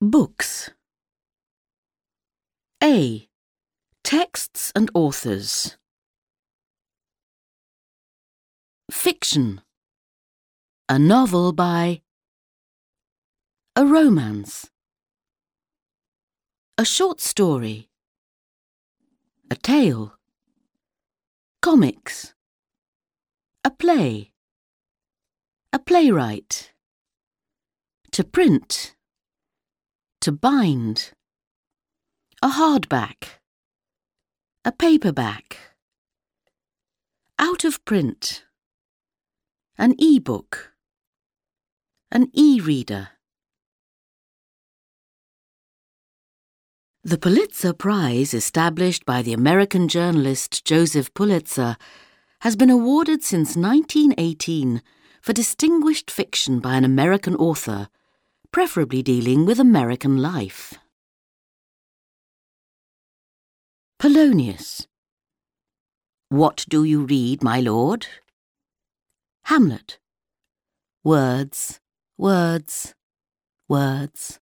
Books. A. Texts and authors. Fiction. A novel by. A romance. A short story. A tale. Comics. A play. A playwright. To print. To bind. A hardback. A paperback. Out of print. An e-book. An e-reader. The Pulitzer Prize, established by the American journalist Joseph Pulitzer, has been awarded since 1918 for distinguished fiction by an American author, preferably dealing with American life. Polonius. What do you read, my lord? Hamlet. Words, words, words.